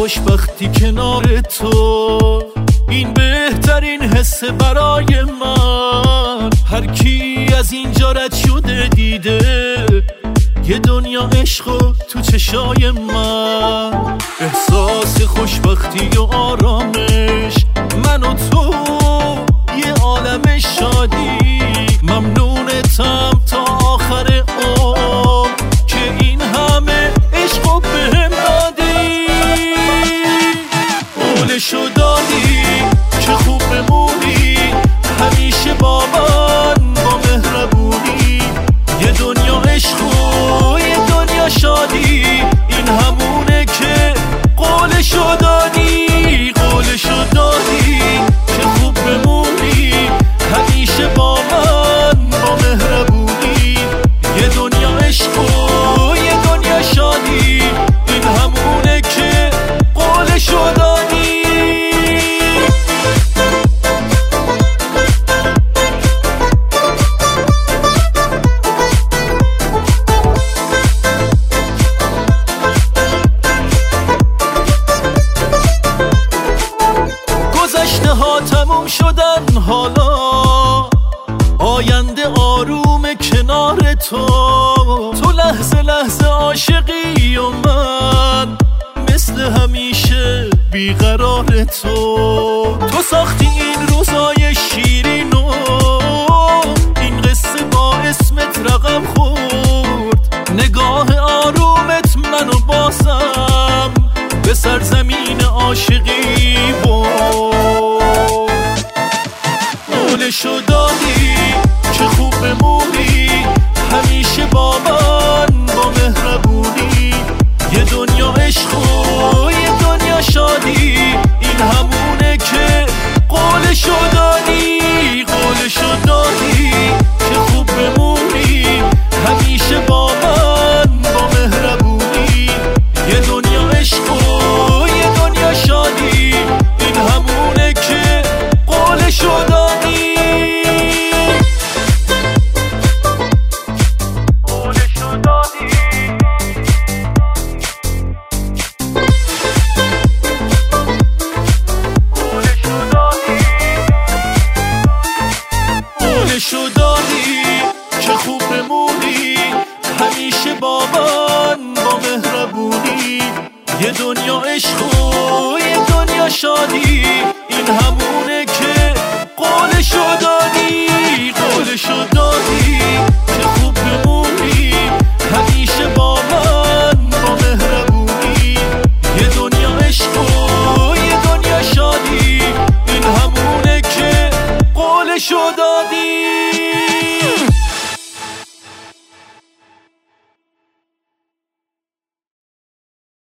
خوشبختی کنار تو، این بهترین حس برای من. هر کی از اینجا رد شده دیده یه دنیا عشق تو چشای من. احساس خوشبختی و آرامش، من و تو یه عالم شادی. ممنونتم تا آخر عمر که این همه عشقو بهم دادی. قولشو دادی که خوب بمونی همیشه با من، با مهربونی. یه دنیا عشق و یه دنیا شادی، این همونه که قولشو دادی. قولشو دادی که خوب بمونی همیشه با من، با مهربونی. یه دنیا عشق و یه دنیا شادی، این همونه که قولشو دادی. گذشته ها تموم شدن، حالا آینده آروم کنار تو. تو لحظه لحظه عاشقی و من مثل همیشه بیقرار تو. تو ساختی این روزای شیرین و این قصه با اسمت رقم خورد. نگاه آرومت منو بازم به سرزمین عاشقی برد. قولشو دادی که خوب بمونی همیشه با من، با مهربونی. یه دنیا عشق و یه دنیا شادی، این همونه که قولشو دادی. قولشو دادی که خوب بمونی همیشه با من، با مهربونی. یه دنیا عشق و یه دنیا شادی، این همونه که قولشو دادی. قولشو دادی. قولشو دادی که خوب بمونی همیشه با من.